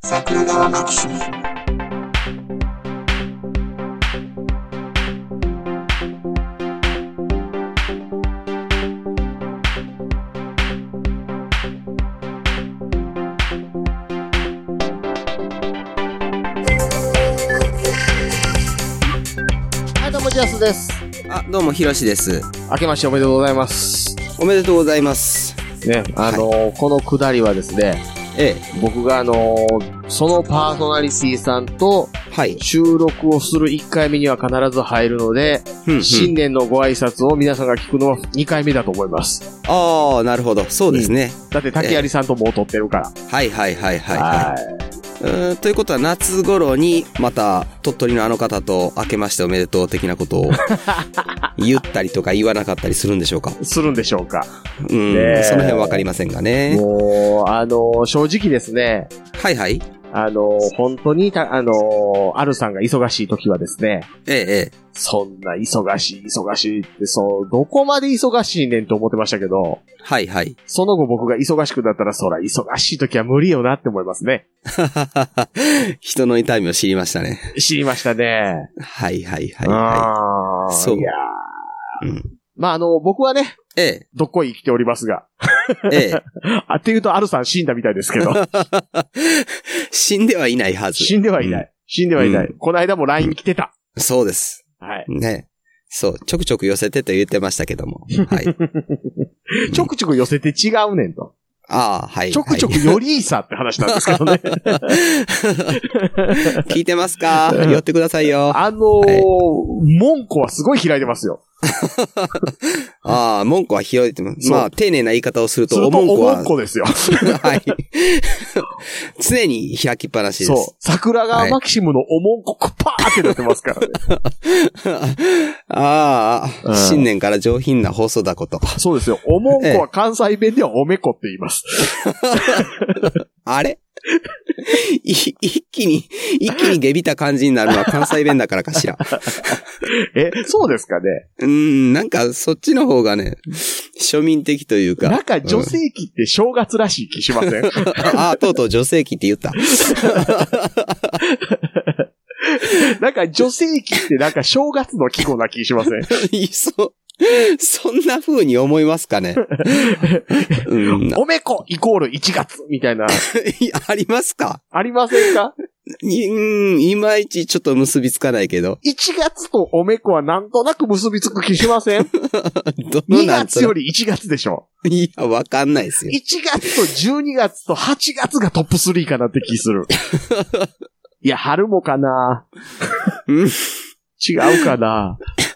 桜川マキシム。 どうもジャスです。 あ、どうもひろしです。 明けましておめでとうございます。 おめでとうございます。 ね、このくだりはですね、僕がそのパーソナリティさんと収録をする1回目には必ず入るので、新年のご挨拶を皆さんが聞くのは2回目だと思います。 ああ、なるほど。そうですね。 だって竹槍さんともう撮ってるから。 はいはいはいはい。ということは夏頃にまた鳥取のあの方と明けましておめでとう的なことを言ったりとか言わなかったりするんでしょうか？するんでしょうか。その辺わかりませんがね。もう、正直ですね。 はいはい。 本当にアルさんが忙しい時はですね。そんな忙しいって、どこまで忙しいねんと思ってましたけど。 はいはい。 その後僕が忙しくなったら、そら忙しい時は無理よなって思いますね。 人の痛みを知りましたね。 知りましたね。 はいはいはいはい。そう。 いやまあ僕はね。どっこい生きておりますが。っていうと、アルさん死んだみたいですけど。 死んではいないはず。 死んではいない。この間も LINE 来てた。 そうです。 はい。 ね。そう、ちょくちょく寄せてと言ってましたけども。はい。 ちょくちょく寄せて違うねんと。 ああ、はい。 ちょくちょくよりいさって話なんですけどね。 聞いてますか？寄ってくださいよ。 門戸はすごい開いてますよ。 ああ、門戸は開いてます。まあ、丁寧な言い方をすると、 お門戸ですよ。 はい。常に開きっぱなしです。 そう。桜川マキシムのお門戸パーってなってますからね。 ああ、新年から上品な放送だこと。 そうですよ。お門戸は関西弁ではおめこって言います。 あれ一気に下びた感じになるのは関西弁だからかしら。 そうですかね。 なんかそっちの方がね、庶民的というか。 なんか女性器って正月らしい気しません？ ああ、とうとう女性器って言った。 なんか女性器ってなんか正月の季語な気しません？ そんな風に思いますかね。 おめこイコール1月みたいな。 ありますか？ ありませんか？ いまいちちょっと結びつかないけど。 1月とおめこはなんとなく結びつく気しません？2月より1月でしょ。 いや、わかんないですよ。 1月と12月と8月がトップ3かなって気する。いや、春もかな。違うかな。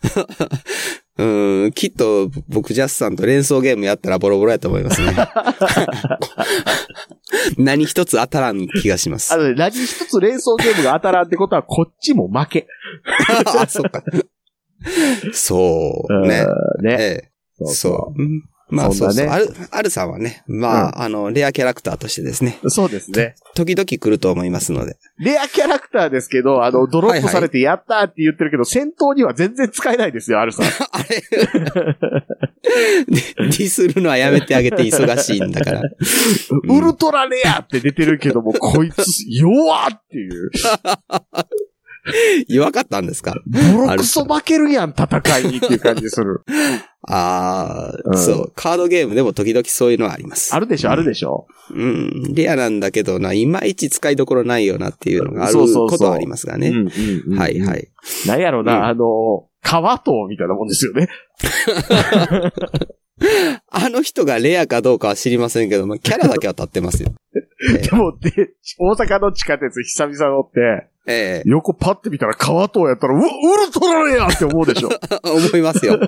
きっと僕ジャスさんと連想ゲームやったらボロボロやと思いますね。何一つ当たらん気がします。 何一つ連想ゲームが当たらんってことはこっちも負け。 あ、そっか。そうね。 ね。 そう。まあそうそう。アルさんはね、まあ、レアキャラクターとしてですね。 そうですね。 時々来ると思いますので。 レアキャラクターですけど、ドロップされてやったーって言ってるけど、戦闘には全然使えないですよ、アルさん。 あれディスるのはやめてあげて忙しいんだから。 ウルトラレアって出てるけども、こいつ弱っていう。 弱かったんですか？ ボロクソ負けるやん、戦いにっていう感じする。 そう。カードゲームでも時々そういうのはあります。 あるでしょ、あるでしょ。 レアなんだけどな、いまいち使いどころないよなっていうのがあることはありますがね。はいはい。 なんやろな、川塔みたいなもんですよね。 あの人がレアかどうかは知りませんけども、キャラだけは立ってますよ。 でも、大阪の地下鉄久々乗って、横パッて見たら川塔やったら、ウルトラレアって思うでしょ。 思いますよ。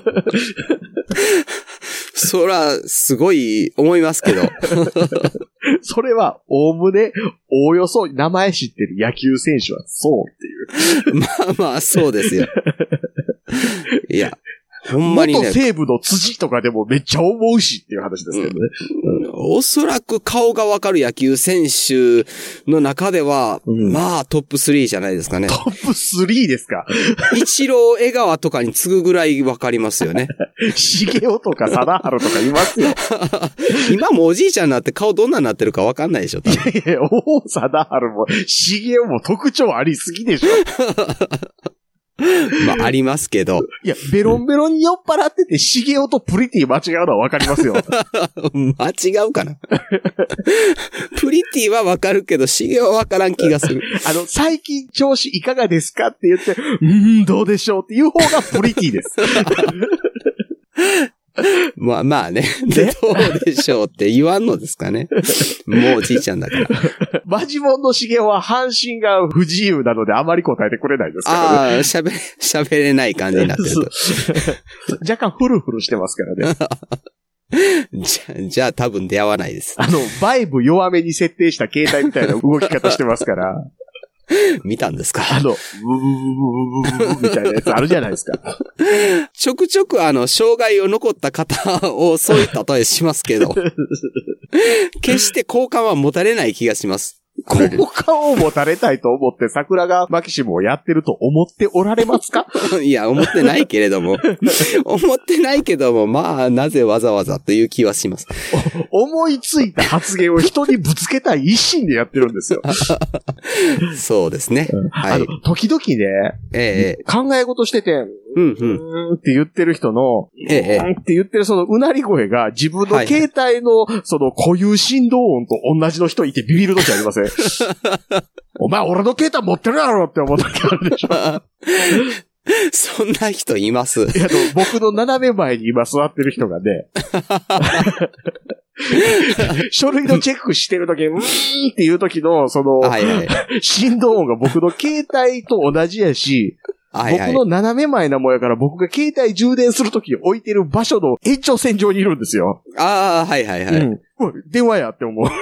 そら、すごい思いますけど。 それは、おおむね、おおよそ名前知ってる野球選手はそうっていう。 まあまあ、そうですよ。いや。ほんまにね。 元西武の辻とかでもめっちゃ思うしっていう話ですけどね。 おそらく顔がわかる野球選手の中では、まあトップ3じゃないですかね。 トップ3ですか？ イチロー、江川とかに次ぐぐらいわかりますよね。 茂雄とか貞治とかいますよ。 今もおじいちゃんになって顔どんなになってるかわかんないでしょ。 いや、王貞治も茂雄も特徴ありすぎでしょ。 まあ、ありますけど。 いや、ベロンベロンに酔っ払ってて、茂雄とプリティ間違うのはわかりますよ。 間違うかな。プリティはわかるけど、茂雄はわからん気がする。 最近調子いかがですかって言って、どうでしょうっていう方がプリティです。 まあね。で、どうでしょうって言わんのですかね。もうおじいちゃんだから。 マジモンの茂雄は半身が不自由なのであまり答えてくれないですからね。 ああ、喋れない感じになってると。 若干フルフルしてますからね。じゃあ多分出会わないです。 バイブ弱めに設定した携帯みたいな動き方してますから。 見たんですか？ ブブブブブブみたいなやつあるじゃないですか。 ちょくちょく障害を残った方をそういう例えしますけど、決して好感は持たれない気がします。 好感を持たれたいと思って桜川マキシムをやってると思っておられますか？ いや、思ってないけれども。思ってないけども、まあ、なぜわざわざという気はします。 思いついた発言を人にぶつけたい一心でやってるんですよ。 そうですね。はい。 時々ね、考え事してて、って言ってる人の、って言ってるそのうなり声が自分の携帯のその固有振動音と同じの人いてビビる時ありません？お前俺の携帯持ってるやろって思った時あるでしょ。 そんな人います。 いや、僕の斜め前に今座ってる人がね、書類のチェックしてる時に、っていう時の、その、振動音が僕の携帯と同じやし、僕の斜め前なもんやから僕が携帯充電するときに置いてる場所の延長線上にいるんですよ。 ああ、はいはいはい。 電話やって思う。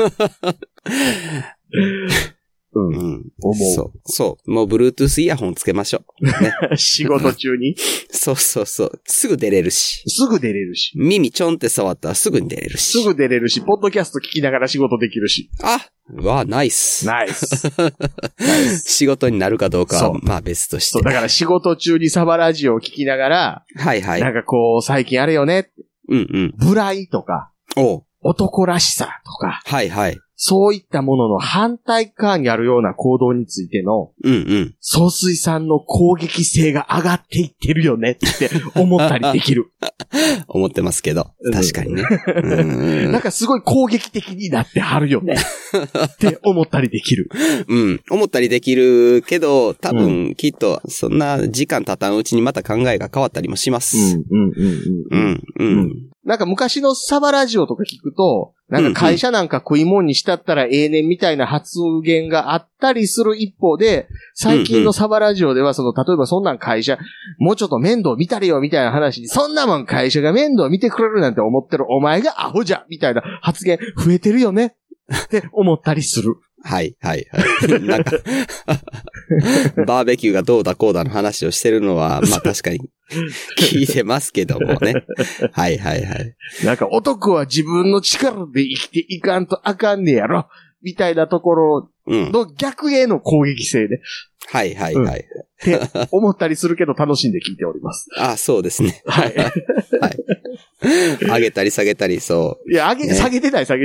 思う。そう。もう Bluetooth イヤホンつけましょう。ね、 仕事中にそう。すぐ出れるし。耳ちょんって触ったらすぐに出れるし。 ポッドキャスト聞きながら仕事できるし。 ナイス。仕事になるかどうかは、まあ別として。 そう、だから仕事中にサバラジオを聞きながら、なんかこう、最近あれよね。無頼とか、男らしさとか、そういったものの反対側にあるような行動についての、総帥さんの攻撃性が上がっていってるよねって思ったりできる。 思ってますけど。確かにね。 なんかすごい攻撃的になってはるよねって思ったりできる。 思ったりできるけど、多分きっとそんな時間経たんうちにまた考えが変わったりもします。 なんか昔のサバラジオとか聞くと、なんか会社なんか食い物にしたったらええねんみたいな発言があったりする一方で、最近のサバラジオでは例えばそんなん会社、もうちょっと面倒見たれよみたいな話に、そんなもん会社が面倒見てくれるなんて思ってるお前がアホじゃみたいな発言増えてるよねって思ったりする。 なんか、バーベキューがどうだこうだの話をしてるのは、まあ確かに聞いてますけどもね。 なんか男は自分の力で生きていかんとあかんねやろみたいなところの逆への攻撃性ね。って思ったりするけど楽しんで聞いております。 そうですね。上げたり下げたり、そう。 いや、下げてない。下げ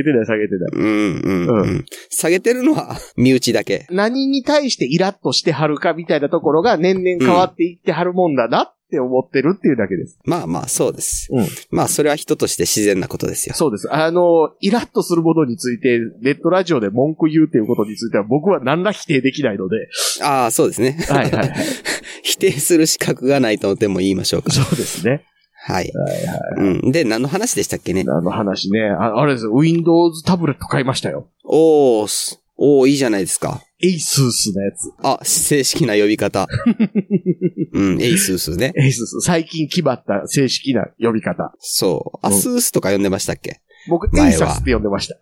てるのは、身内だけ。 何に対してイラッとしてはるかみたいなところが年々変わっていってはるもんだなって思ってるっていうだけです。 まあ、そうです。まあ、それは人として自然なことですよ。 そうです。イラッとするものについて、ネットラジオで文句言うっていうことについては僕は何ら否定できないので。 そうですね。否定する資格がないとでも言いましょうか。 そうですね。 で、何の話でしたっけね。 何の話ね。あれですよ。Windows タブレット買いましたよ。 いいじゃないですか。 ASUS のやつ。 正式な呼び方。ASUS ね。 ASUS。最近決まった正式な呼び方。 そう。ASUS とか呼んでましたっけ？ 僕、ASUS って呼んでました。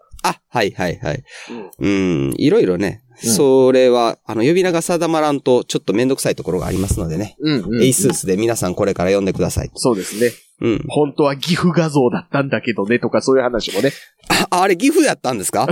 いろいろね。それは、呼び名が定まらんと、ちょっとめんどくさいところがありますのでね。ASUS で皆さんこれから読んでください。 そうですね。本当は GIF 画像だったんだけどね、とかそういう話もね。 あれ GIF やったんですか？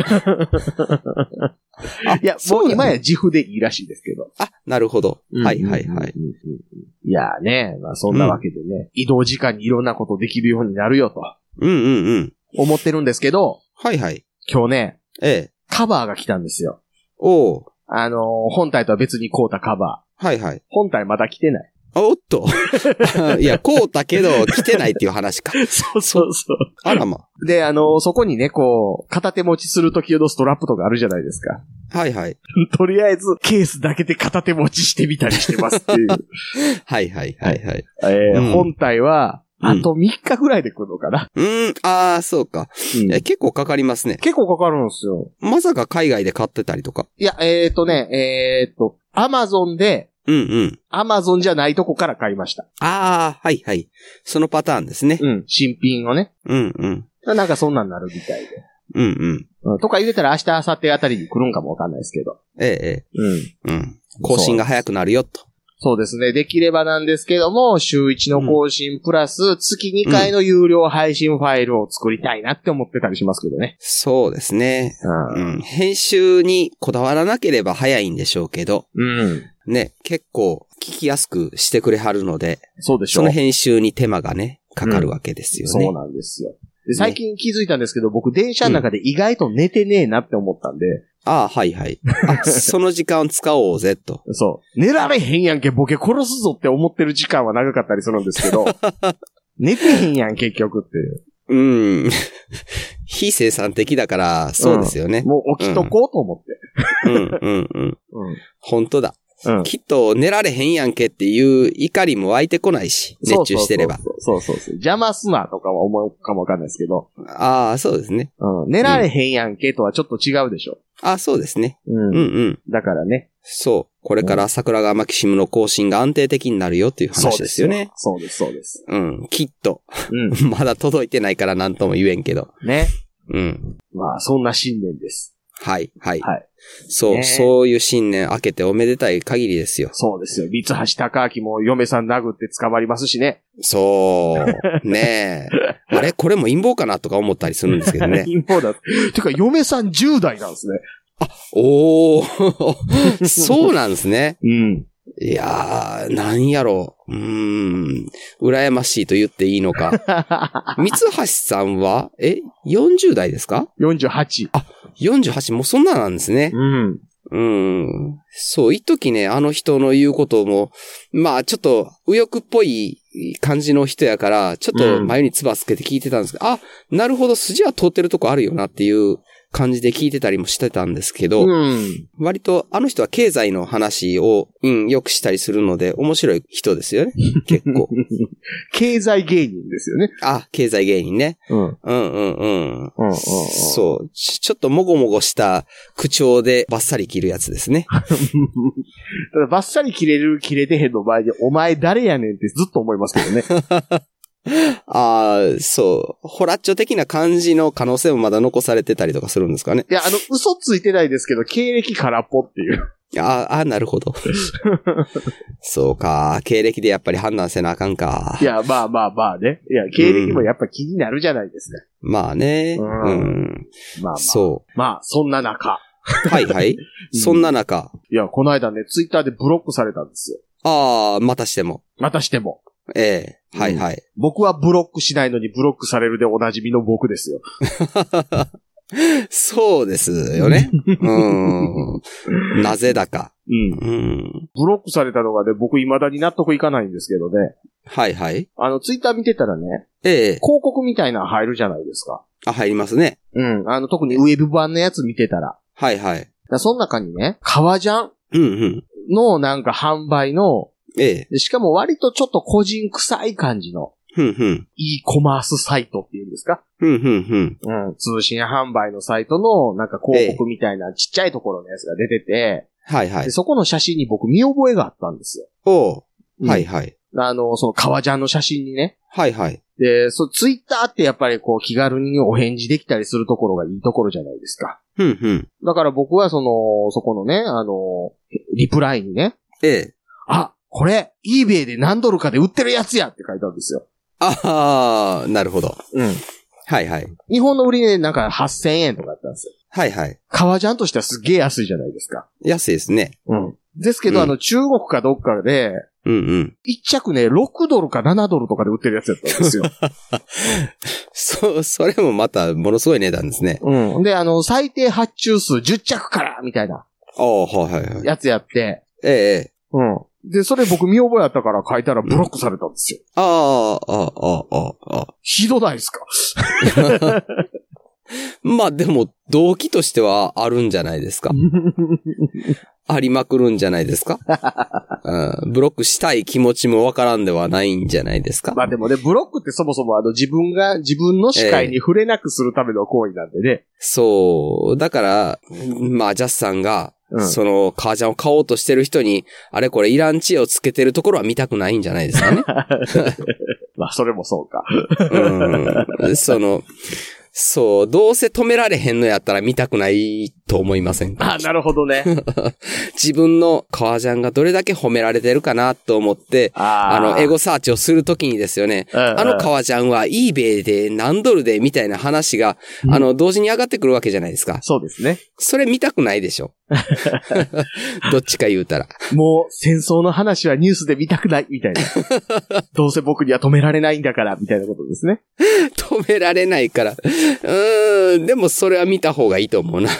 いや、もう今や GIF でいいらしいですけど。 なるほど。いいやね、まあそんなわけでね、移動時間にいろんなことできるようになるよと。思ってるんですけど、 はいはい。 今日ね、カバーが来たんですよ。本体とは別に買うたカバー。 はいはい。 本体まだ来てない。 おっと。いや、買うたけど来てないっていう話か。 そう。 あらま。 で、そこにね、こう、片手持ちするときのストラップとかあるじゃないですか。 はいはい。 とりあえず、ケースだけで片手持ちしてみたりしてますっていう。 はいはいはいはい。 本体は、あと3日ぐらいで来るのかな。 そうか。結構かかりますね。 結構かかるんですよ。 まさか海外で買ってたりとか。 いや、アマゾンで、アマゾンじゃないとこから買いました。 はいはい。そのパターンですね。 新品をね。なんかそんなんなるみたいで。とか言うてたら明日、明後日あたりに来るんかもわかんないですけど。更新が早くなるよと。そうですね。できればなんですけども、週1の更新プラス、月2回の有料配信ファイルを作りたいなって思ってたりしますけどね。 そうですね。編集にこだわらなければ早いんでしょうけど。ね、結構聞きやすくしてくれはるので。そうでしょう。その編集に手間がね、かかるわけですよね。そうなんですよ。で最近気づいたんですけど、僕電車の中で意外と寝てねえなって思ったんで。はいはい。その時間を使おうぜと。 そう。寝られへんやんけ、ボケ殺すぞって思ってる時間は長かったりするんですけど、寝てへんやん、結局っていう。 非生産的だから、そうですよね。 もう起きとこうと思って。 本当だ。きっと寝られへんやんけっていう怒りも湧いてこないし、熱中してれば。 そう。邪魔すなとかは思うかもわかんないですけど。 そうですね。 寝られへんやんけとはちょっと違うでしょ。 そうですね。 だからね。 そう。これから桜川マキシムの更新が安定的になるよっていう話ですよね。 そうです。 きっと。まだ届いてないから何とも言えんけど。 ね。まあ、そんな新年です。 はい。そういう新年明けておめでたい限りですよ。 そうですよ。三橋貴明も嫁さん殴って捕まりますしね。 そう。ねえ。あれこれも陰謀かなとか思ったりするんですけどね。 陰謀だ。てか、嫁さん10代なんですね。 そうなんですね。いやー、なんやろう。羨ましいと言っていいのか。三橋さんは、40代ですか ?48。 48、もうそんななんですね。そう、一時ね、あの人の言うことも、まあちょっと右翼っぽい感じの人やから、ちょっと眉に唾つけて聞いてたんですけど、なるほど、筋は通ってるとこあるよなっていう感じで聞いてたりもしてたんですけど、割とあの人は経済の話を、よくしたりするので面白い人ですよね。結構。 経済芸人ですよね。 経済芸人ね。そう。ちょっともごもごした口調でバッサリ切るやつですね。 ただバッサリ切れてへんの場合で、お前誰やねんってずっと思いますけどね。 そう。ホラッチョ的な感じの可能性もまだ残されてたりとかするんですかね。 いや、嘘ついてないですけど、経歴空っぽっていう。 なるほど。そうか。経歴でやっぱり判断せなあかんか。 いや、まあね。いや、経歴もやっぱ気になるじゃないですか。 まあね。そう。 まあ、そんな中。 はい。そんな中。 いや、この間ね、ツイッターでブロックされたんですよ。またしても。はい。 僕はブロックしないのにブロックされるでおなじみの僕ですよ。 そうですよね。なぜだか。 ブロックされたのがね、僕未だに納得いかないんですけどね。 はい。 ツイッター見てたらね、広告みたいなの入るじゃないですか。 入りますね。 特にウェブ版のやつ見てたら。 はい。 その中にね、革ジャンのなんか販売の、しかも割とちょっと個人臭い感じの、e コマースサイトっていうんですか？通信販売のサイトのなんか広告みたいなちっちゃいところのやつが出てて、でそこの写真に僕見覚えがあったんですよ。その革ジャンの写真にね。で、ツイッターってやっぱりこう気軽にお返事できたりするところがいいところじゃないですか。だから僕はそこのね、リプライにね。これ、eBay で何ドルかで売ってるやつやって書いたんですよ。 なるほど。 日本の売り値なんか8000円とかだったんですよ。革ジャンとしてはすっげえ安いじゃないですか。 安いですね。 ですけど、中国かどっかで、 うんうん。 一着ね、$6か$7とかで売ってるやつやったんですよ。 それもまた、ものすごい値段ですね。 うん。で、最低発注数10着からみたいな。 ああ、はいはいはい。 やつやって。 ええ。 うん。で、それ僕見覚えあったから書いたらブロックされたんですよ。 ああ。 ひどないですかまあでも、動機としてはあるんじゃないですか。ありまくるんじゃないですか、うん、ブロックしたい気持ちもわからんではないんじゃないですか。 まあでもね、ブロックってそもそも自分の視界に触れなくするための行為なんでね。 そう。だから、まあジャスさんが、その革ジャンを買おうとしてる人に、あれこれイラン知恵をつけてるところは見たくないんじゃないですかね。 まあそれもそうか。 そう、どうせ止められへんのやったら見たくないと思いませんか？ あ、なるほどね。 自分の革ジャンがどれだけ褒められてるかなと思って、エゴサーチをするときにですよね、革ジャンは eBay で何ドルでみたいな話が、同時に上がってくるわけじゃないですか。 そうですね。 それ見たくないでしょ。どっちか言うたら。 もう戦争の話はニュースで見たくないみたいな。どうせ僕には止められないんだからみたいなことですね。 止められないから。でもそれは見た方がいいと思うな。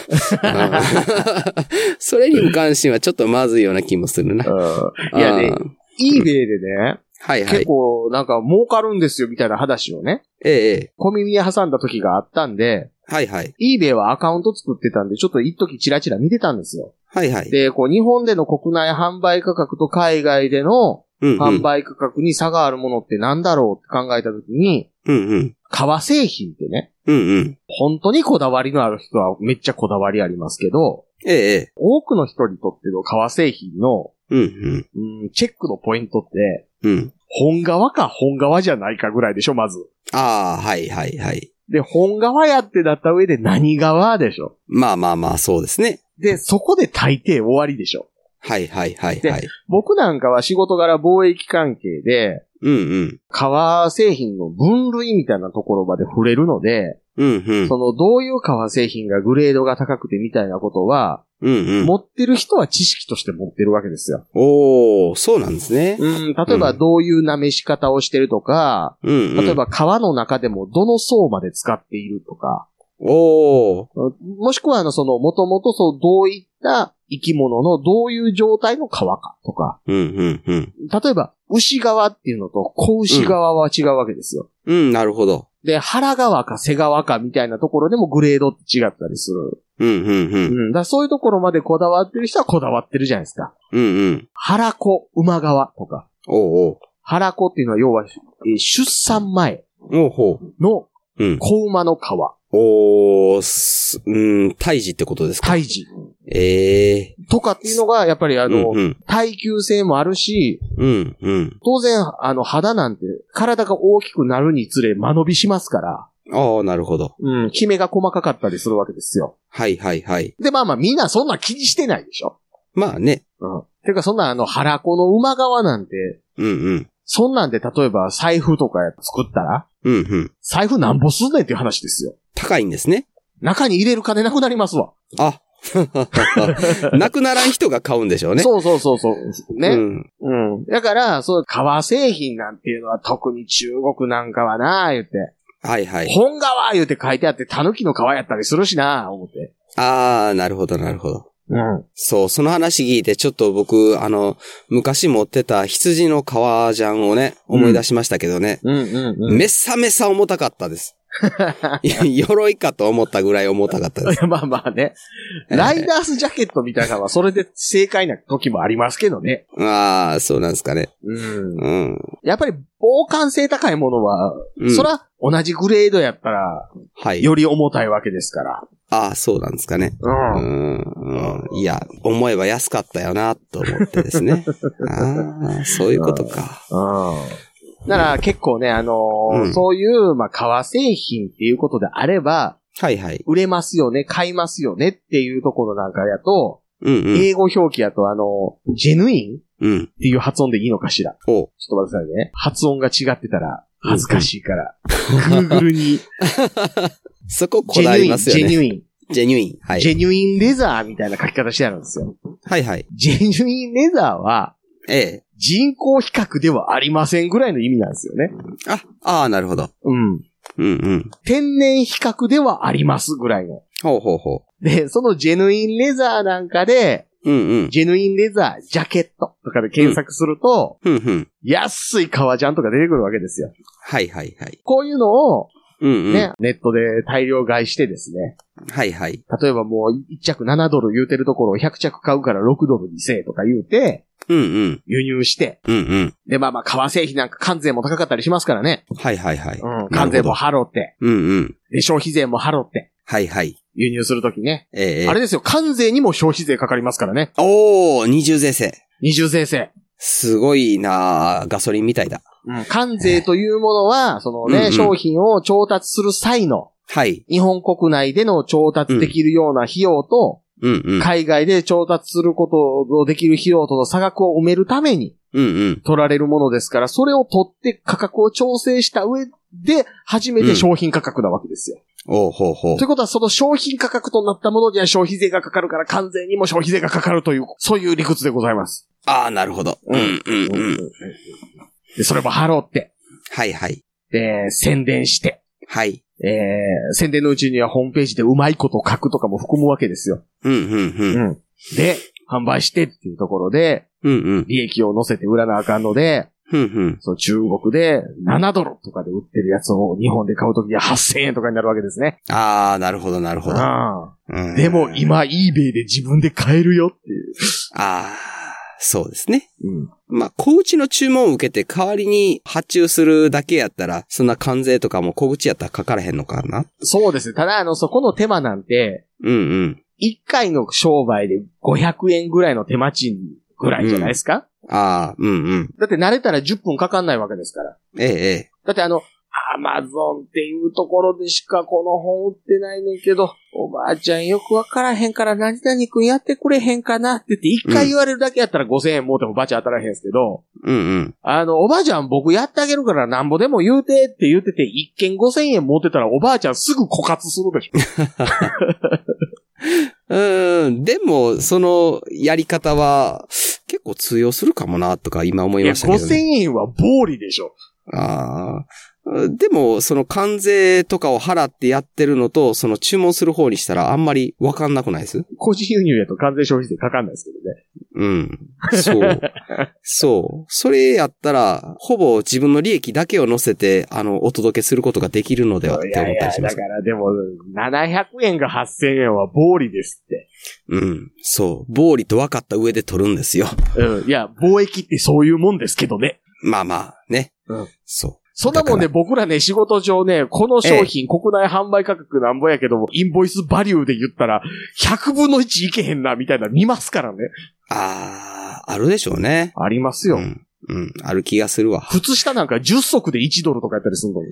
それに無関心はちょっとまずいような気もするな。 いやね、eBay でね、 はいはい、 結構なんか儲かるんですよみたいな話をね、小耳に挟んだ時があったんで、 はいはい。 eBay はアカウント作ってたんで、ちょっと一時チラチラ見てたんですよ。 はいはい。 で、日本での国内販売価格と海外での販売価格に差があるものってなんだろうって考えた時に、革製品ってね、本当にこだわりのある人はめっちゃこだわりありますけど、多くの人にとっての革製品の、チェックのポイントって、本革か本革じゃないかぐらいでしょ、まず。 ああ、はいはいはい。 で、本革やってなった上で何革でしょ。 まあ、そうですね。 で、そこで大抵終わりでしょ。 はいはいはいはい。 で、僕なんかは仕事柄貿易関係で、革製品の分類みたいなところまで触れるので、どういう革製品がグレードが高くてみたいなことは、持ってる人は知識として持ってるわけですよ。 おー、そうなんですね。 例えばどういう舐めし方をしてるとか、例えば革の中でもどの層まで使っているとか、もしくはもともとどういった生き物のどういう状態の革かとか、例えば牛革っていうのと子牛革は違うわけですよ。 なるほど。 で、腹革か背革かみたいなところでもグレードって違ったりする。だからそういうところまでこだわってる人はこだわってるじゃないですか。腹子馬革とか。腹子っていうのは要は、出産前の子馬の皮。 胎児ってことですか？ 胎児。とかっていうのが、やっぱり耐久性もあるし、当然、肌なんて、体が大きくなるにつれ間延びしますから。 ああ、なるほど。 キメが細かかったりするわけですよ。 はいはいはい。 で、まあみんなそんな気にしてないでしょ。 まあね。 てかそんな腹子の馬革なんて、そんなんで例えば財布とか作ったら、財布なんぼすんねんっていう話ですよ。 高いんですね。 中に入れる金なくなりますわ。 あ、なくならん人が買うんでしょうね。 そう。ね。だから、革製品なんていうのは特に中国なんかはな言って。 はいはい。 本革言うて書いてあって狸の皮やったりするしな思って。 ああ、なるほど。そう、その話聞いてちょっと僕、昔持ってた羊の革ジャンをね、思い出しましたけどね。めさめさ重たかったです。鎧かと思ったぐらい重たかったです。 まあね。ライダースジャケットみたいなのはそれで正解な時もありますけどね。 ああ、そうなんですかね。 やっぱり防寒性高いものは、そら同じグレードやったら、より重たいわけですから。 ああ、そうなんですかね。いや、思えば安かったよな、と思ってですね。ああ、そういうことか。 だから結構ね、そういう、革製品っていうことであれば、売れますよね、買いますよねっていうところなんかやと、英語表記やとジェヌインっていう発音でいいのかしら。ちょっと待ってくださいね。発音が違ってたら恥ずかしいから、Google に。 そここだわりますよね。 ジェニュイン。 ジェニュイン。はい。 ジェニュインレザーみたいな書き方してあるんですよ。 はいはい。 ジェニュインレザーは、 人工比較ではありませんぐらいの意味なんですよね。 なるほど。 うん。 うんうん。 天然比較ではありますぐらいの。 ほうほうほう。 で、そのジェヌインレザーなんかで、 うんうん。 ジェヌインレザージャケットとかで検索すると、安い革ジャンとか出てくるわけですよ。 はいはいはい。 こういうのを、 ね、 ネットで大量買いしてですね。 はいはい。 例えばもう1着7ドル言うてるところを100着買うから6ドルにせえとか言うて、輸入して、で、まあ革製品なんか関税も高かったりしますからね。 はいはいはい。 関税も払って、で、消費税も払って、 はいはい。 輸入するときね。あれですよ、関税にも消費税かかりますからね。 二重税制。 二重税制。 すごいなガソリンみたいだ。 関税というものは、そのね、商品を調達する際の、日本国内での調達できるような費用と、海外で調達することのできる費用との差額を埋めるために、取られるものですから、それを取って価格を調整した上で、初めて商品価格なわけですよ。 ほうほう。 ということは、その商品価格となったものには消費税がかかるから、関税にも消費税がかかるという、そういう理屈でございます。 なるほど。 で、それも払って。 はいはい。 で、宣伝して。 はい。 宣伝のうちにはホームページでうまいこと書くとかも含むわけですよ。で、販売してっていうところで、利益を乗せて売らなあかんので、その中国で7ドルとかで売ってるやつを日本で買うときは8000円とかになるわけですね。 なるほどなるほど。 でも今 eBay で自分で買えるよっていう。 そうですね。まあ、小口の注文を受けて代わりに発注するだけやったら、そんな関税とかも小口やったらかからへんのかな？ そうですね。ただ、そこの手間なんて、1回の商売で500円ぐらいの手間賃ぐらいじゃないですか？だって慣れたら10分かかんないわけですから。だってアマゾンっていうところでしかこの本売ってないねんけど、おばあちゃんよくわからへんから何々くんやってくれへんかなって言って一回言われるだけやったら5000円もうてもバチ当たらへんすけど、おばあちゃん僕やってあげるからなんぼでも言うてって言ってて一件5000円持ってたらおばあちゃんすぐ枯渇するでしょ。でも、そのやり方は結構通用するかもなとか今思いましたけどね。 5000円は暴利でしょ。 でも、その関税とかを払ってやってるのと、その注文する方にしたらあんまりわかんなくないです？ 個人輸入やと関税消費税かかんないですけどね。そう。それやったら、ほぼ自分の利益だけを乗せて、お届けすることができるのではって思ったりします。 だからでも、700円が8000円は暴利ですって。 そう。暴利と分かった上で取るんですよ。 いや、貿易ってそういうもんですけどね。 まあまあ、ね。そう。 そんなもんね、僕らね、仕事上ね、この商品、国内販売価格なんぼやけども、インボイスバリューで言ったら、100分の1いけへんな、みたいな見ますからね。 あるでしょうね。 ありますよ。 ある気がするわ。 靴下なんか10足で1ドルとかやったりする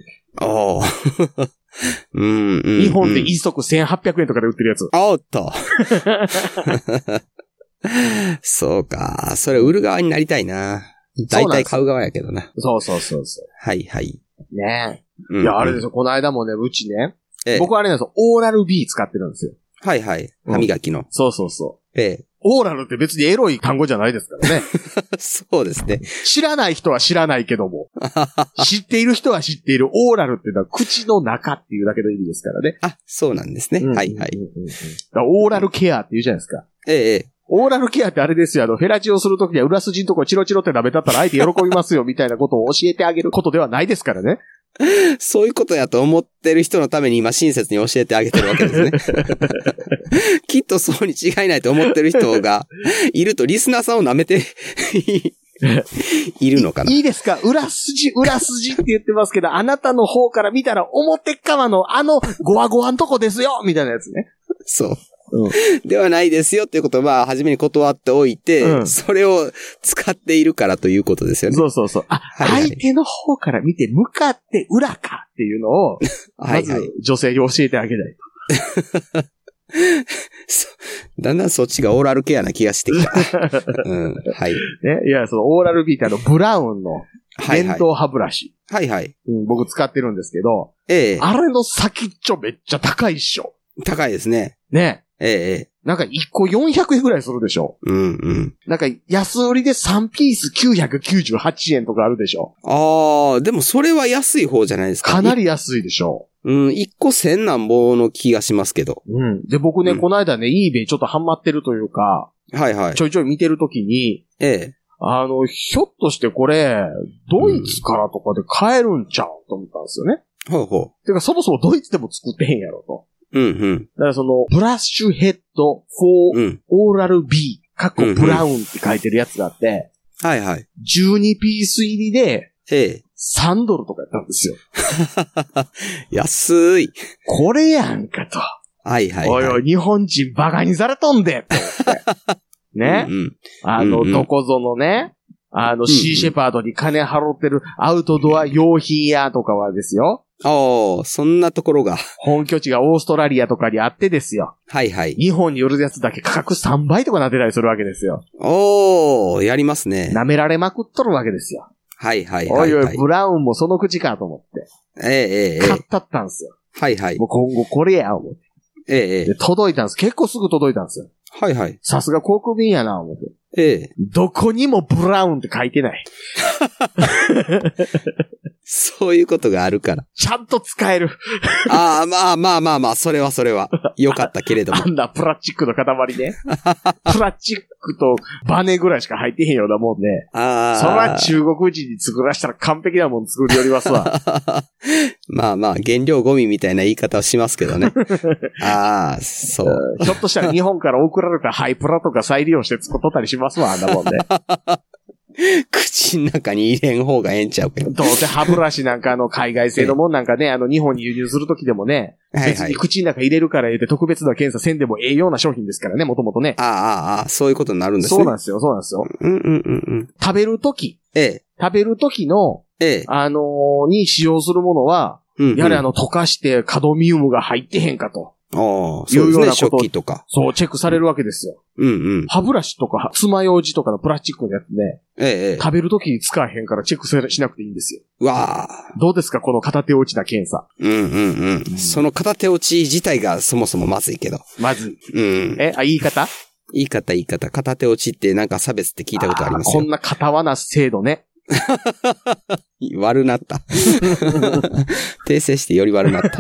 のに。日本で1足1800円とかで売ってるやつ。 おっと。そうか。それ売る側になりたいな。大体買う側やけどな。 そう。 はいはい。 ねえ。いや、あれですよ、この間もね、うちね、僕はあれなんですよ、オーラル B 使ってるんですよ。 はいはい。歯磨きの。 そう。オーラルって別にエロい単語じゃないですからね。 そうですね。 知らない人は知らないけども。知っている人は知っている。オーラルっていうのは口の中っていうだけの意味ですからね。 そうなんですね。はいはい。 オーラルケアって言うじゃないですか。オーラルケアってあれですよ、フェラチオするときには裏筋のとこチロチロって舐めたったら相手喜びますよみたいなことを教えてあげることではないですからね。 そういうことやと思ってる人のために今親切に教えてあげてるわけですね。きっとそうに違いないと思ってる人がいるとリスナーさんを舐めているのかな。 いいですか？裏筋って言ってますけど、あなたの方から見たら表側のゴワゴワんとこですよみたいなやつね。 そう。ではないですよっていうことは、まあ、初めに断っておいて、それを使っているからということですよね。そう。 相手の方から見て、向かって裏かっていうのを、まず女性に教えてあげないと。 だんだんそっちがオーラルケアな気がしてきた。はい。 ね、いや、そのオーラルビーってブラウンの電動歯ブラシ。僕使ってるんですけど、あれの先っちょめっちゃ高いっしょ。 高いですね。 ね。 なんか1個400円ぐらいするでしょ。 うんうん。 なんか安売りで3ピース998円とかあるでしょ。 ああ、でもそれは安い方じゃないですか。 かなり安いでしょ。 うん、1個1000なんぼの気がしますけど。 うん。で、僕ね、この間ね、eBay ちょっとハマってるというか、 はいはい。 ちょいちょい見てるときに、 ええ。 ひょっとしてこれ、ドイツからとかで買えるんちゃうと思ったんですよね。 ほうほてか、そもそもドイツでも作ってへんやろと。 うんうん。 だからブラッシュヘッド for オーラル B、ブラウンって書いてるやつがあって、 はいはい。 12ピース入りで、$3とかやったんですよ。 安い。 これやんかと。 はいはい、はい。 おいおい、日本人バカにされとんでと思って。ね、どこぞのね、シーシェパードに金払ってるアウトドア用品屋とかはですよ。 おー、そんなところが。 本拠地がオーストラリアとかにあってですよ。 はいはい。 日本に売るやつだけ価格3倍とかなってたりするわけですよ。 おー、やりますね。 舐められまくっとるわけですよ。 はいはいはい、はい。 おいおい、ブラウンもその口かと思って。買ったったんですよ。 はいはい。 もう今後これや、思って。で、届いたんです。結構すぐ届いたんですよ。 はいはい。 さすが航空便やな、思って。どこにもブラウンって書いてない。 そういうことがあるから。 ちゃんと使える。 ああ、まあ、それは。よかったけれども。 あんなプラスチックの塊ね。プラスチックとバネぐらいしか入ってへんようなもんね。ああ。そら中国人に作らしたら完璧なもん作りよりますわ。 まあまあ、原料ゴミみたいな言い方をしますけどね。ああ、そう。 ひょっとしたら日本から送られたハイプラとか再利用して作っとったりしますわ、あんなもんね。 口の中に入れん方がええんちゃうか。 どうせ歯ブラシなんか海外製のもんなんかね、日本に輸入するときでもね、別に口の中入れるから言って特別な検査せんでもええような商品ですからね、もともとね。 ああ、そういうことになるんですね。 そうなんですよ。食べるとき。食べるときの、に使用するものは、やはり溶かしてカドミウムが入ってへんかと。 そうですね、食器とか。 そう、チェックされるわけですよ。歯ブラシとか、爪楊枝とかのプラスチックのやつね。食べるときに使えへんからチェックしなくていいんですよ。 わあ。 どうですか、この片手落ちな検査。 その片手落ち自体がそもそもまずいけど。 まずい。言い方。 片手落ちってなんか差別って聞いたことありますよ。 こんな片輪な制度ね。 悪なった。訂正してより悪なった。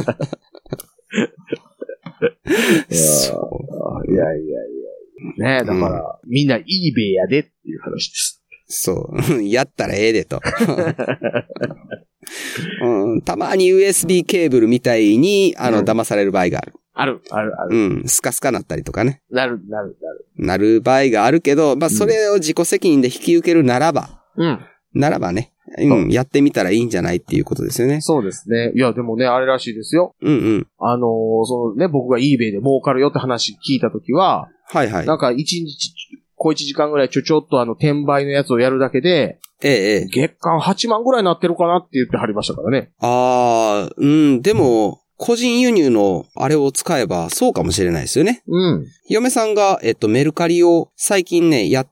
いや。ねえ、だから、みんな eBay やでっていう話です。 そう。やったらええでと。たまに USB ケーブルみたいに、騙される場合がある。 ある。 スカスカなったりとかね。 なる場合があるけど、まあ、それを自己責任で引き受けるならば。ならばね。やってみたらいいんじゃないっていうことですよね。 そうですね。いや、でもね、あれらしいですよ。僕が eBay で儲かるよって話聞いたときは、なんか1時間ぐらいちょっと転売のやつをやるだけで、月間8万ぐらいになってるかなって言ってはりましたからね。 でも、個人輸入のあれを使えばそうかもしれないですよね。嫁さんが、メルカリを最近ね、やって、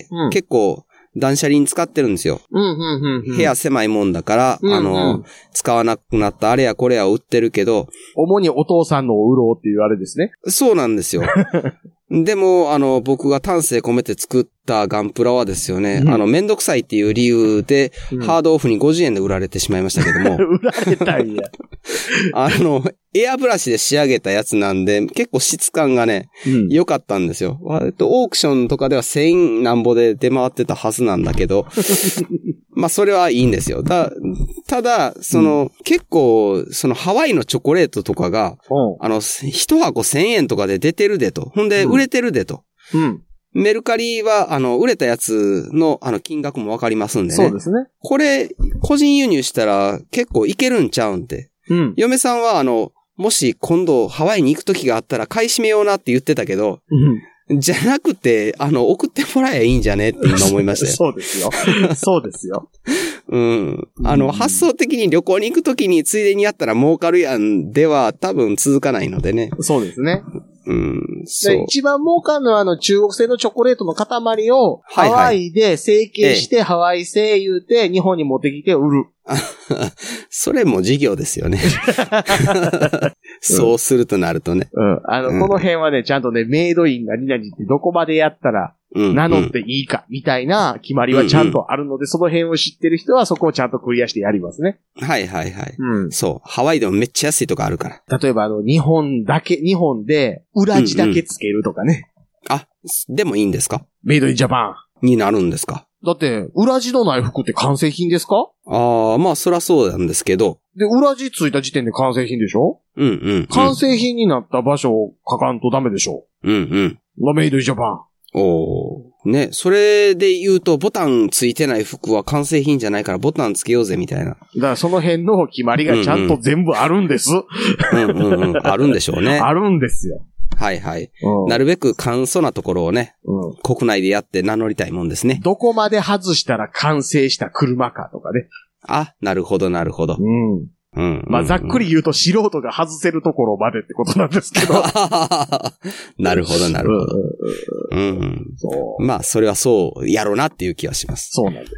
結構、断捨離に使ってるんですよ。部屋狭いもんだから、使わなくなったあれやこれやを売ってるけど。 主にお父さんのを売ろうっていうあれですね。 そうなんですよ。でも、僕が丹精込めて作ったガンプラはですよね、めんどくさいっていう理由で、ハードオフに50円で売られてしまいましたけども。 売られたんや。 エアブラシで仕上げたやつなんで、結構質感がね、良かったんですよ。オークションとかでは1000なんぼで出回ってたはずなんだけど、まあそれはいいんですよ。ただ、結構、ハワイのチョコレートとかが、一箱1000円とかで出てるでと。ほんで、売れてるでと。メルカリは、売れたやつの、金額もわかりますんでね。 そうですね。 これ、個人輸入したら結構いけるんちゃうんって。嫁さんは、もし今度ハワイに行く時があったら買い占めようなって言ってたけど、じゃなくて、送ってもらえばいいんじゃねって今思いましたよ。 そうですよ。そうですよ。 発想的に旅行に行く時についでにやったら儲かるやんでは多分続かないのでね。 そうですね。 そう。 一番儲かるのは中国製のチョコレートの塊をハワイで成形してハワイ製言うて日本に持ってきて売る。 それも事業ですよね。そうするとなるとね。 この辺はね、ちゃんとね、メイドイン何々ってどこまでやったら、名乗っていいか、みたいな決まりはちゃんとあるので、その辺を知ってる人はそこをちゃんとクリアしてやりますね。 はいはいはい。そう。ハワイでもめっちゃ安いとこあるから。 例えば日本で裏地だけつけるとかね。 でもいいんですか？ メイドインジャパン。になるんですか？ だって、裏地のない服って完成品ですか？ まあ、そらそうなんですけど。 で、裏地ついた時点で完成品でしょ？完成品になった場所を書かんとダメでしょ？メイドインジャパン。 ね、それで言うと、ボタンついてない服は完成品じゃないからボタンつけようぜみたいな。だからその辺の決まりがちゃんと全部あるんです。 あるんでしょうね。 あるんですよ。 はいはい。なるべく簡素なところをね、国内でやって名乗りたいもんですね。 どこまで外したら完成した車かとかね。 なるほどなるほど。 まあ、ざっくり言うと素人が外せるところまでってことなんですけど。 なるほどなるほど。まあ、それはそうやろうなっていう気はします。 そうなんです。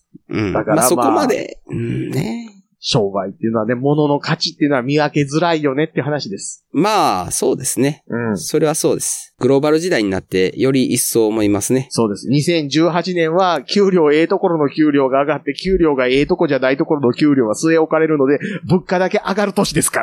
だからそこまで、ね。 商売っていうのはね、物の価値っていうのは見分けづらいよねって話です。 まあ、そうですね。それはそうです。グローバル時代になってより一層思いますね。 そうです。2018年は給料ところの給料が上がって給料がとこじゃないところの給料は据え置かれるので物価だけ上がる年ですから。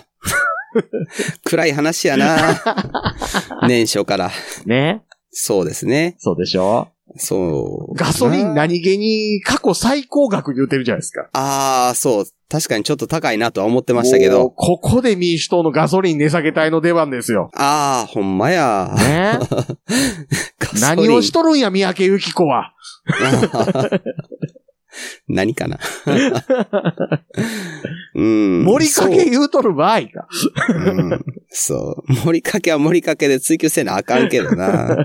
暗い話やな。年初から。 ね。 そうですね。 そうでしょ？そう。ガソリン何気に過去最高額言うてるじゃないですか。 そう。確かにちょっと高いなとは思ってましたけど。 ここで民主党のガソリン値下げ隊の出番ですよ。 ほんまや。 ね。何をしとるんや、三宅由紀子は。 何かな。 盛りかけ言うとる場合か。 そう。盛りかけは盛りかけで追求せなあかんけどな。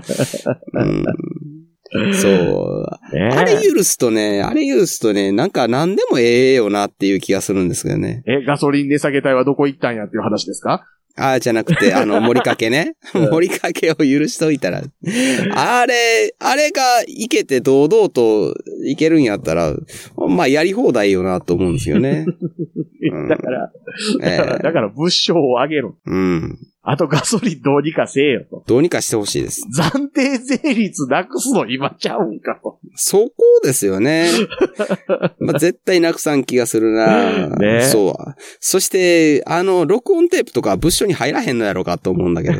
そう。あれ許すとね、なんか何でもええよなっていう気がするんですけどね。 ガソリン値下げ隊はどこ行ったんやっていう話ですか？ じゃなくて、盛りかけね。盛りかけを許しといたら。あれがいけて堂々といけるんやったら、まあやり放題よなと思うんですよね。 だから物証を上げろ。あとガソリンどうにかせえよと。 どうにかしてほしいです。 暫定税率なくすの今ちゃうんかと。 そこですよね。まあ、絶対なくさん気がするな。ね。そう。そして、録音テープとか物証に入らへんのやろうかと思うんだけど。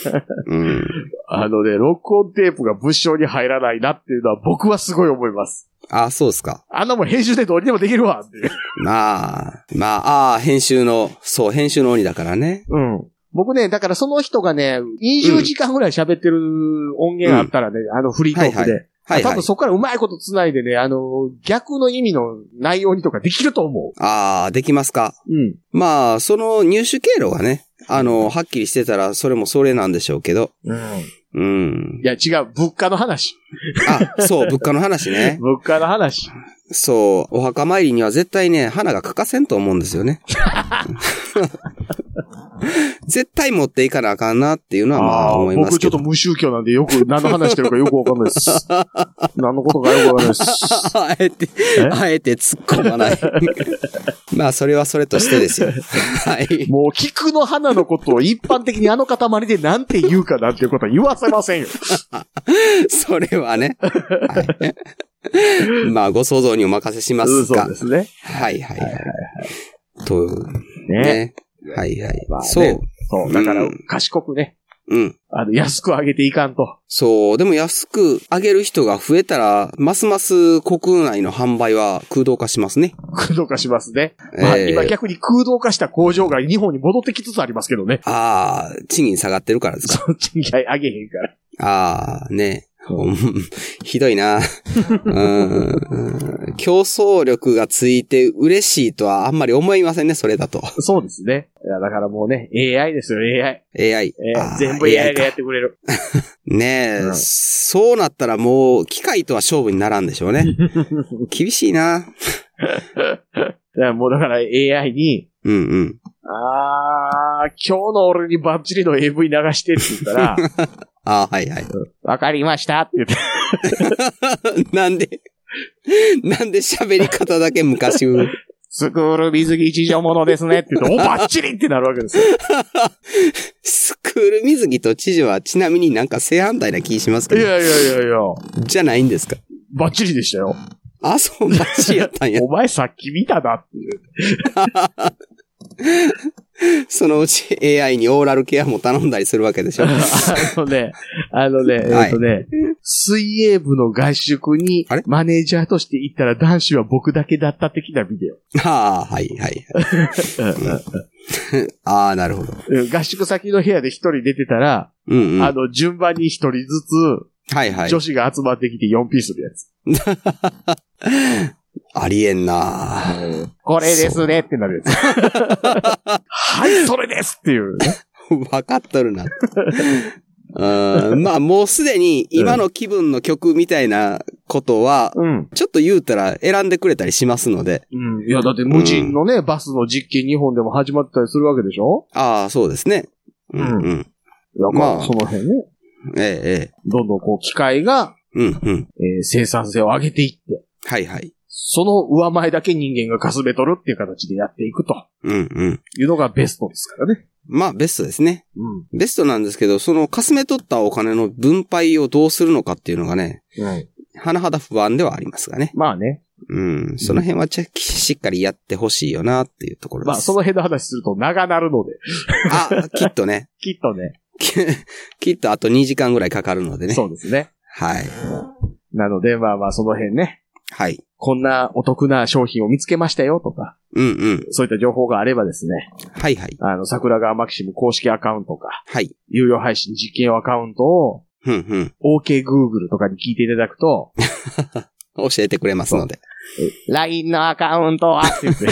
録音テープが物証に入らないなっていうのは僕はすごい思います。 そうですか。 もう編集でどうにでもできるわっていう。 編集の鬼だからね。 僕ね、だからその人がね、20時間ぐらい喋ってる音源あったらね、フリートークで。多分そこからうまいこと繋いでね、逆の意味の内容にとかできると思う。できますか。まあ、その入手経路がね、はっきりしてたら、それもそれなんでしょうけど。 いや、違う、物価の話。 そう、物価の話ね。 物価の話。 そう、お墓参りには絶対ね、花が欠かせんと思うんですよね。絶対持っていかなあかんなっていうのはまあ思いますけど。 僕ちょっと無宗教なんで何の話してるかよくわかんないです。何のことかよくわかんないです。 あえて突っ込まない。まあそれはそれとしてですよ。はい。 もう菊の花のことを一般的に塊でなんて言うかなんていうことは言わせませんよ。 それはね。はい、まあご想像にお任せしますが。 そうですね。 はい。と、ね。はい。 まあね、そう。だから、賢くね。安く上げていかんと。 そう。でも安く上げる人が増えたら、ますます国内の販売は空洞化しますね。 空洞化しますね。まあ、今逆に空洞化した工場が日本に戻ってきつつありますけどね。 賃金下がってるからですか？ そう、賃金上げへんから。 ね。ひどいな。競争力がついて嬉しいとはあんまり思いませんね、それだと。 そうですね。いや、だからもうね、AI ですよ、AI。全部 AI がやってくれる。 ねえ、そうなったらもう機械とは勝負にならんでしょうね。厳しいな。 いや、もうだから AI に、今日の俺にバッチリの AV 流してって言ったら、 はい。 わかりましたって言って。 なんで喋り方だけ昔風。 スクール水着一条ものですねって言うと、お、バッチリってなるわけですよ。 スクール水着と知女はちなみになんか正反対な気しますけど。 いや。 じゃないんですか？ バッチリでしたよ。 あ、そう、バッチリやったんや。 お前さっき見たなっていう。 そのうち AI にオーラルケアも頼んだりするわけでしょ。水泳部の合宿にマネージャーとして行ったら男子は僕だけだった的なビデオ。 はい。ああ、なるほど。 合宿先の部屋で一人出てたら、順番に一人ずつ、女子が集まってきて4Pするやつ。 ありえんなぁ。 これですねってなるやつ。はい、それですっていう、ね。 わかっとるな。まあもうすでに今の気分の曲みたいなことは、ちょっと言うたら選んでくれたりしますので。 いやだって無人のね、バスの実験日本でも始まったりするわけでしょ？ああ、そうですね。 まあ、その辺ね。どんどんこう機械が、生産性を上げていって。その上前だけ人間がかすめ取るっていう形でやっていくと。いうのがベストですからね。 まあ、ベストですね。ベストなんですけど、そのかすめ取ったお金の分配をどうするのかっていうのがね、甚だ不安ではありますがね。 まあね。 その辺はしっかりやってほしいよなっていうところです。 まあ、その辺の話すると長なるので。 きっとね。 きっとね。 きっとあと2時間ぐらいかかるのでね。 そうですね。なので、まあその辺ね。こんなお得な商品を見つけましたよとか。そういった情報があればですね。桜川マキシム公式アカウントか。有料配信実験用アカウントを、OK Google とかに聞いていただくと、 教えてくれますので。 LINE のアカウントはって言って。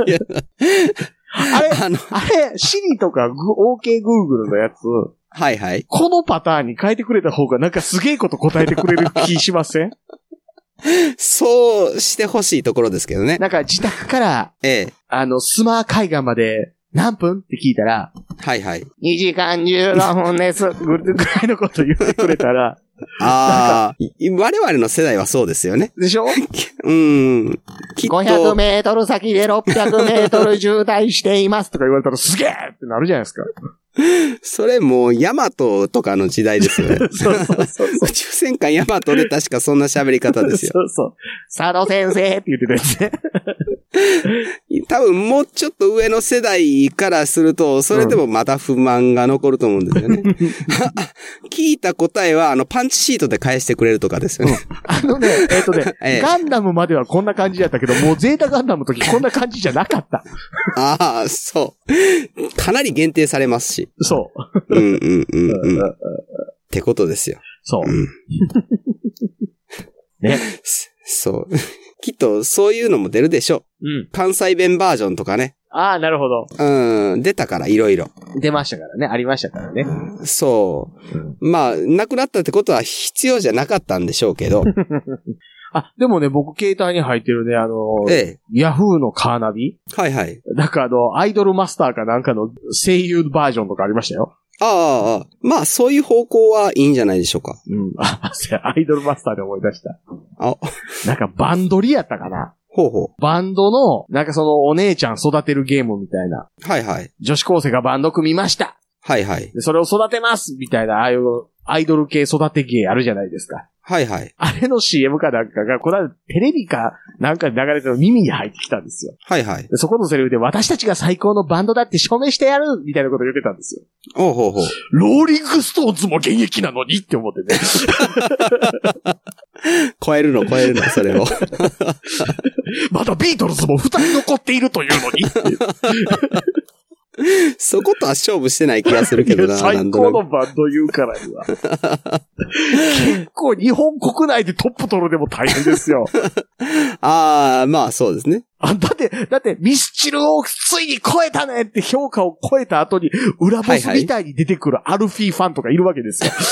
あれ、Siri とか OK Google のやつ。このパターンに変えてくれた方がなんかすげえこと答えてくれる気しません？ そうしてほしいところですけどね。 なんか自宅から、スマー海岸まで何分って聞いたら、2時間15分です。ぐらいのこと言ってくれたら、 我々の世代はそうですよね。 でしょ？ きっと。 500メートル先で600メートル渋滞していますとか言われたらすげえってなるじゃないですか。 それもうヤマトとかの時代ですよね。そう。宇宙戦艦ヤマトで確かそんな喋り方ですよ。 佐渡先生って言ってたやつね。 多分もうちょっと上の世代からすると、それでもまた不満が残ると思うんですよね。聞いた答えはパンチシートで返してくれるとかですよね。 ガンダムまではこんな感じだったけど、もうゼータガンダムの時こんな感じじゃなかった。 そう。かなり限定されますし。 そう。 ってことですよ。 そう。ね。 そう。きっとそういうのも出るでしょ。関西弁バージョンとかね。 なるほど。 出たからいろいろ。 出ましたからね。ありましたからね。 そう。まあ、なくなったってことは必要じゃなかったんでしょうけど。 でもね、僕携帯に入ってるね、ヤフーのカーナビ？なんかアイドルマスターかなんかの声優バージョンとかありましたよ。 まあ、そういう方向はいいんじゃないでしょうか。 アイドルマスターで思い出した。なんかバンドリやったかな。バンドの、なんかそのお姉ちゃん育てるゲームみたいな。女子高生がバンド組みました。でそれを育てますみたいな、ああいうアイドル系育て芸あるじゃないですか。あれの CM かなんかが、この間テレビかなんかで流れてる耳に入ってきたんですよ。でそこのセリフで私たちが最高のバンドだって証明してやるみたいなこと言ってたんですよ。ローリングストーンズも現役なのにって思ってね。 超えるの、それを。 まだビートルズも2人残っているというのに。 そことは勝負してない気がするけどな。 最高のバンド言うからには。結構日本国内でトップ取るでも大変ですよ。 まあそうですね。 だってミスチルをついに超えたねって評価を超えた後に裏ボスみたいに出てくるアルフィーファンとかいるわけですよ。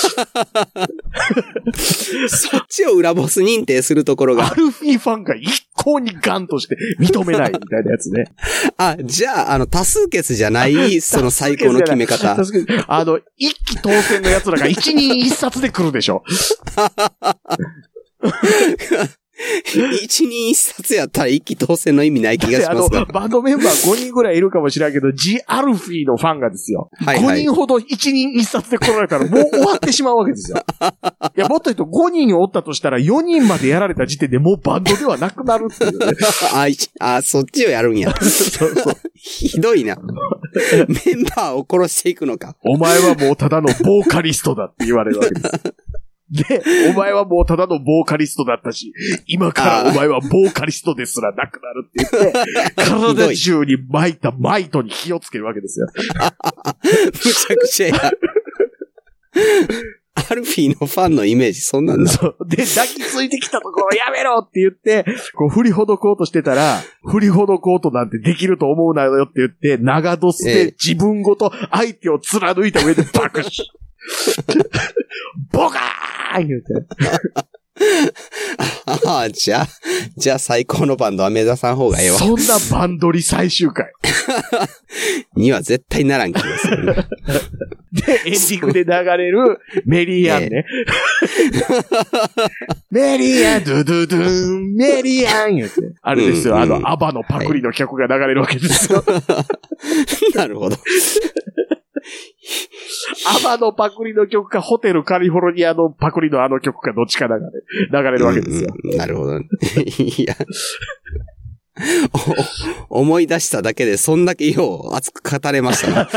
そっちを裏ボス認定するところが。 アルフィーファンが一向にガンとして認めないみたいなやつね。 じゃあ、多数決じゃない、その最高の決め方。 一期当選の奴らが一人一冊で来るでしょ。 一人一冊やったら一気当選の意味ない気がしますが。 バンドメンバー5人ぐらいいるかもしれんけど、ジ・アルフィーのファンがですよ。はいはい、5人ほど一人一冊で来られたらもう終わってしまうわけですよ。いや、もっと言うと5人おったとしたら4人までやられた時点でもうバンドではなくなるっていうね。 そっちをやるんや。そうそう。ひどいな。メンバーを殺していくのか。 お前はもうただのボーカリストだって言われるわけです。で、お前はもうただのボーカリストだったし、今からお前はボーカリストですらなくなるって言って、体中に巻いたマイトに火をつけるわけですよ。 むちゃくちゃや。アルフィーのファンのイメージそんなんだ。そう。 で、抱きついてきたところやめろって言って、こう振りほどこうとしてたら、振りほどこうとなんてできると思うなよって言って、長ドスで自分ごと相手を貫いた上で爆死。ボカーン言うて。 じゃあ最高のバンドは目指さん方がええわ。 そんなバンドリ最終回。 には絶対ならん気がする、ね。 で、エンディングで流れるメリーアンね。メリーアン、ドゥドゥドゥン、メリーアン言うて。あれですよ、アバのパクリの曲が流れるわけですよ。 なるほど。 アバのパクリの曲か、ホテルカリフォルニアのパクリのあの曲か、どっちか流れるわけですよ。 なるほど。いや。思い出しただけで、そんだけよう熱く語れましたな。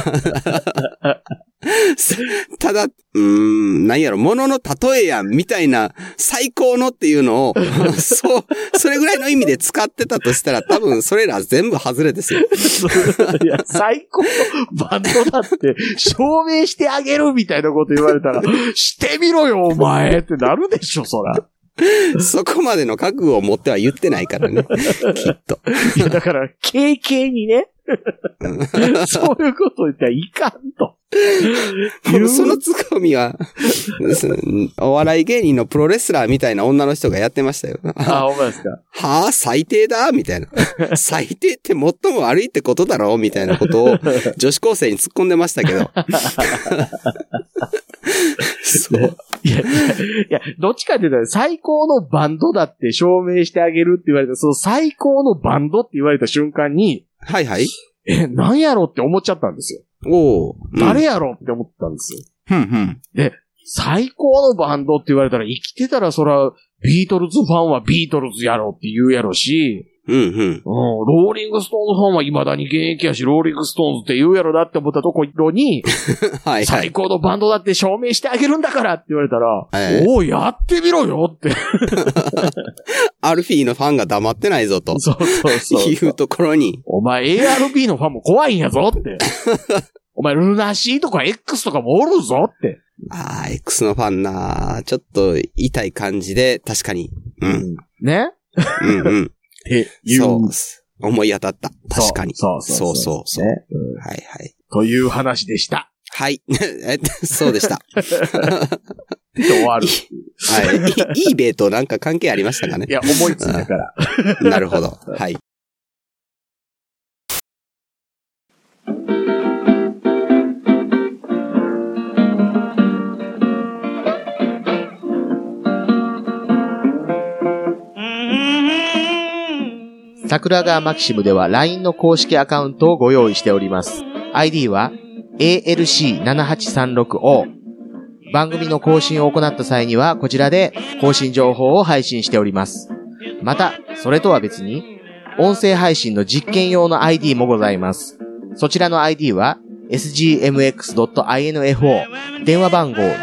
ただ、何やろ、ものの例えやん、みたいな、最高のっていうのを、それぐらいの意味で使ってたとしたら、多分それら全部外れですよ。 いや、最高のバンドだって、証明してあげるみたいなこと言われたら、してみろよ、お前ってなるでしょ、そら。 そこまでの覚悟を持っては言ってないからね。きっと。 いや、だから、軽々にね。そういうこと言ったらいかんと。 そのツッコミは、お笑い芸人のプロレスラーみたいな女の人がやってましたよ。 ほんまですか。 はぁ、最低だみたいな。最低って最も悪いってことだろみたいなことを女子高生に突っ込んでましたけど。そう。 いや、どっちかって言ったら最高のバンドだって証明してあげるって言われた、その最高のバンドって言われた瞬間に、 はいはい。 何やろって思っちゃったんですよ。誰やろって思ったんですよ。で、最高のバンドって言われたら生きてたらそら、ビートルズファンはビートルズやろって言うやろし、ローリングストーンズファンは未だに現役やし、ローリングストーンズって言うやろなって思ったところに、はい、最高のバンドだって証明してあげるんだからって言われたら、おい、やってみろよって。 アルフィーのファンが黙ってないぞと。そう。いうところに。 お前 ARB のファンも怖いんやぞって。お前ルナシーとか X とかもおるぞって。 X のファンなちょっと痛い感じで、確かに。 ねっていう。そう。思い当たった。確かに。 そう。 ね。はいはい。 という話でした。 はい。そうでした。 終わる。 はい。いいベートなんか関係ありましたかね。 いや、思いついたから。 なるほど。はい。 桜川マキシムでは LINE の公式アカウントをご用意しております。ID は ALC7836O。番組の更新を行った際にはこちらで更新情報を配信しております。また、それとは別に、音声配信の実験用の ID もございます。そちらの ID は sgmx.info。電話番号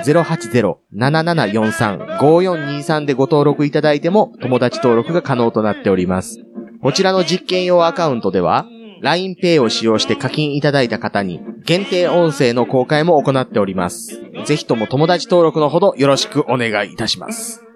080-7743-5423 でご登録いただいても友達登録が可能となっております。こちらの実験用アカウントでは、LINEPay を使用して課金いただいた方に、限定音声の公開も行っております。ぜひとも友達登録のほどよろしくお願いいたします。